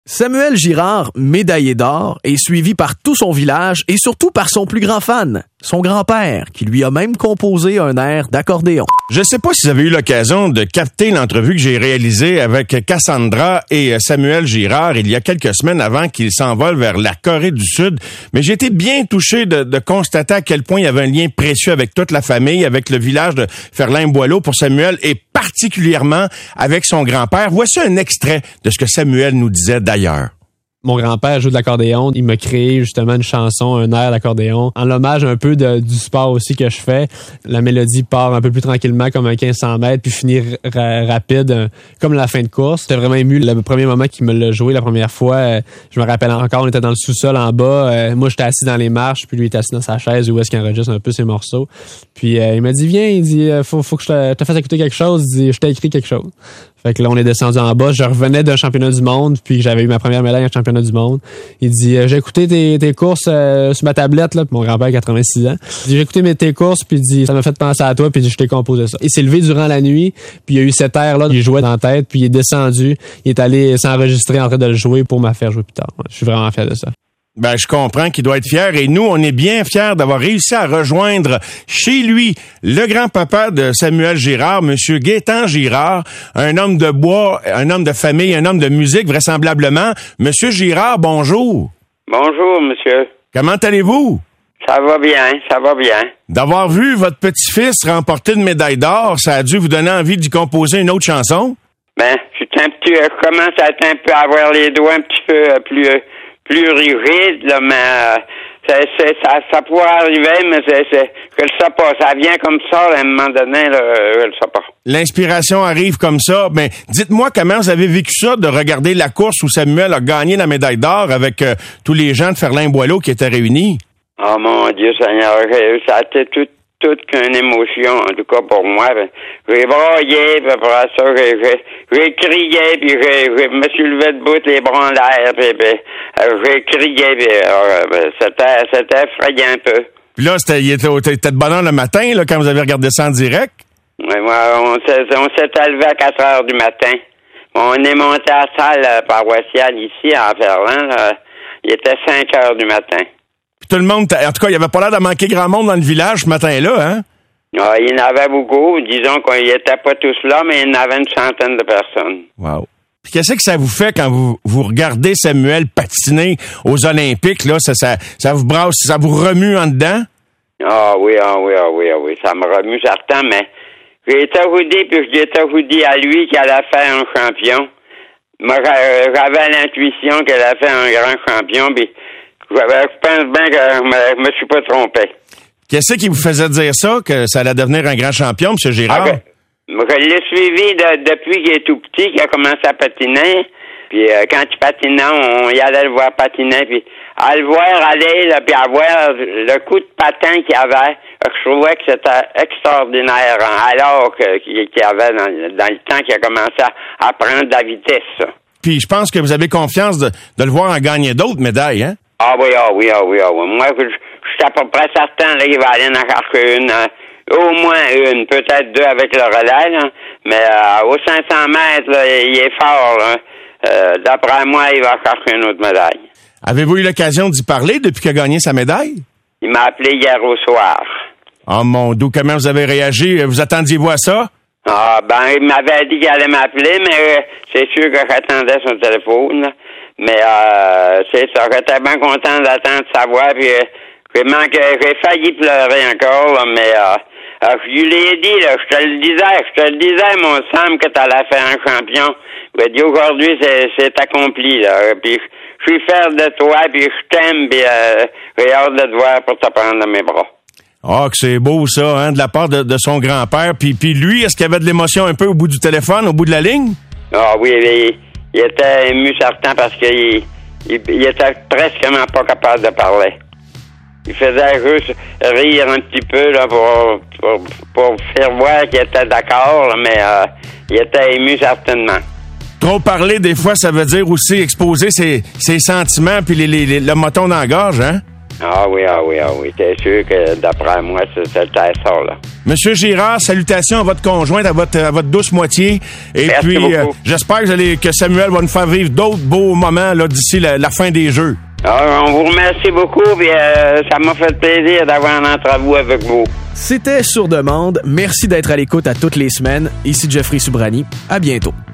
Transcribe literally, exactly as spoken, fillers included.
Samuel Girard, médaillé d'or, est suivi par tout son village et surtout par son plus grand fan, son grand-père, qui lui a même composé un air d'accordéon. Je sais pas si vous avez eu l'occasion de capter l'entrevue que j'ai réalisée avec Cassandra et Samuel Girard il y a quelques semaines avant qu'ils s'envolent vers la Corée du Sud, mais j'ai été bien touché de, de constater à quel point il y avait un lien précieux avec toute la famille, avec le village de Ferlin-Boileau pour Samuel et particulièrement avec son grand-père. Voici un extrait de ce que Samuel nous disait d'ailleurs. Mon grand-père joue de l'accordéon. Il m'a créé justement une chanson, un air d'accordéon, en hommage un peu de, du sport aussi que je fais. La mélodie part un peu plus tranquillement, comme un quinze cents mètres, puis finir ra- rapide, euh, comme la fin de course. J'étais vraiment ému le premier moment qu'il me l'a joué la première fois. Euh, je me rappelle encore, on était dans le sous-sol en bas. Euh, moi, j'étais assis dans les marches, puis lui, il était assis dans sa chaise où est-ce qu'il enregistre un peu ses morceaux. Puis euh, il m'a dit, viens, il dit, faut, faut que je te, te fasse écouter quelque chose. Il dit, je t'ai écrit quelque chose. Fait que là, on est descendu en bas. Je revenais d'un championnat du monde, puis j'avais eu ma première médaille en championnat du monde. Il dit, euh, j'ai écouté tes, tes courses euh, sur ma tablette, là. Puis mon grand-père a quatre-vingt-six ans. Il dit, j'ai écouté mes, tes courses, puis il dit, ça m'a fait penser à toi, puis je t'ai composé ça. Il s'est levé durant la nuit, puis il y a eu cet air-là, il jouait dans la tête, puis il est descendu. Il est allé s'enregistrer en train de le jouer pour me faire jouer plus tard. Ouais, je suis vraiment fier de ça. Ben, je comprends qu'il doit être fier et nous, on est bien fiers d'avoir réussi à rejoindre chez lui le grand-papa de Samuel Girard, Monsieur Gaétan Girard, un homme de bois, un homme de famille, un homme de musique, vraisemblablement. Monsieur Girard, bonjour. Bonjour, monsieur. Comment allez-vous? Ça va bien, ça va bien. D'avoir vu votre petit-fils remporter une médaille d'or, ça a dû vous donner envie d'y composer une autre chanson? Ben, je suis un petit, je commence à être un peu à avoir les doigts un petit peu euh, plus... Euh, plus rigide, là, mais euh, c'est, c'est, ça, ça pourrait arriver, mais c'est, c'est, je le sais pas. Ça vient comme ça, à un moment donné, là, je le sais pas. L'inspiration arrive comme ça. Mais dites-moi comment vous avez vécu ça de regarder la course où Samuel a gagné la médaille d'or avec euh, tous les gens de Ferlin-Boileau qui étaient réunis? Oh mon Dieu Seigneur, ça a été tout, toute qu'une émotion, en tout cas pour moi. J'ai braillé, puis après ça, j'ai, j'ai, j'ai crié, puis j'ai, j'ai me suis levé debout, les bras en l'air, puis, puis euh, j'ai crié, puis euh, c'était, c'était effrayant un peu. Puis là, c'était, il était, était de bonne heure le matin, là, quand vous avez regardé ça en direct? Oui, moi, on s'est, on s'est levé à quatre heures du matin. On est monté à la salle paroissiale ici, à Ferlin, là. Il était cinq heures du matin. Tout le monde, en tout cas, il n'y avait pas l'air de manquer grand monde dans le village ce matin-là, hein? Ah, il y en avait beaucoup. Disons qu'ils n'étaient pas tous là, mais il y en avait une centaine de personnes. Wow. Puis qu'est-ce que ça vous fait quand vous, vous regardez Samuel patiner aux Olympiques, là? Ça, ça, ça vous brasse, ça vous remue en dedans? Ah oui, ah oui, ah oui, ah oui. Ça me remue certain, mais j'ai toujours dit, puis je l'ai toujours dit à lui qu'il allait faire un champion. Moi, j'avais l'intuition qu'il allait faire un grand champion, puis je pense bien que je me, me suis pas trompé. Qu'est-ce qui vous faisait dire ça, que ça allait devenir un grand champion, M. Girard? Okay. Je l'ai suivi de, depuis qu'il est tout petit, qu'il a commencé à patiner. Puis euh, quand il patinait, on y allait le voir patiner. Puis à le voir aller, là, puis à voir le coup de patin qu'il avait, je trouvais que c'était extraordinaire. Hein, alors que, qu'il y avait dans, dans le temps qu'il a commencé à, à prendre de la vitesse. Puis je pense que vous avez confiance de, de le voir en gagner d'autres médailles, hein? Ah oui, ah oui, ah oui, ah oui. Moi, je, je suis à peu près certain là, qu'il va aller en chercher une. Euh, au moins une, peut-être deux avec le relais, là. Mais euh, aux cinq cents mètres, là, il est fort. Là. Euh, d'après moi, il va chercher une autre médaille. Avez-vous eu l'occasion d'y parler depuis qu'il a gagné sa médaille? Il m'a appelé hier au soir. Oh mon Dieu, comment vous avez réagi? Vous attendiez-vous à ça? Ah, ben, il m'avait dit qu'il allait m'appeler, mais euh, c'est sûr que j'attendais son téléphone, là. Mais euh, c'est ça, j'étais bien content d'attendre sa voix, puis euh, j'ai manqué, j'ai failli pleurer encore, là, mais euh, euh, je lui ai dit, là, je te le disais, je te le disais, mon Sam, que t'allais faire un champion. Je lui ai dit, aujourd'hui, c'est, c'est accompli, là, puis je suis fier de toi, puis je t'aime, puis euh, j'ai hâte de te voir pour te prendre dans mes bras. Ah, oh, que c'est beau, ça, hein, de la part de, de son grand-père. Puis, puis lui, est-ce qu'il y avait de l'émotion un peu au bout du téléphone, au bout de la ligne? Ah oui, il, il était ému certain parce qu'il il, il était presque pas capable de parler. Il faisait juste rire un petit peu là pour, pour, pour faire voir qu'il était d'accord, là, mais euh, il était ému certainement. Trop parler, des fois, ça veut dire aussi exposer ses, ses sentiments puis les, les, les, le moton dans la gorge, hein? Ah oui, ah oui, ah oui. T'es sûr que d'après moi, c'est ça, là. Monsieur Girard, salutations à votre conjointe, à votre, à votre douce moitié. Et Merci puis, euh, beaucoup. j'espère que, vous allez, que Samuel va nous faire vivre d'autres beaux moments là, d'ici la, la fin des Jeux. Alors, on vous remercie beaucoup, puis euh, ça m'a fait plaisir d'avoir un entrevue avec vous. C'était Sur demande. Merci d'être à l'écoute à toutes les semaines. Ici Jeffrey Soubrani. À bientôt.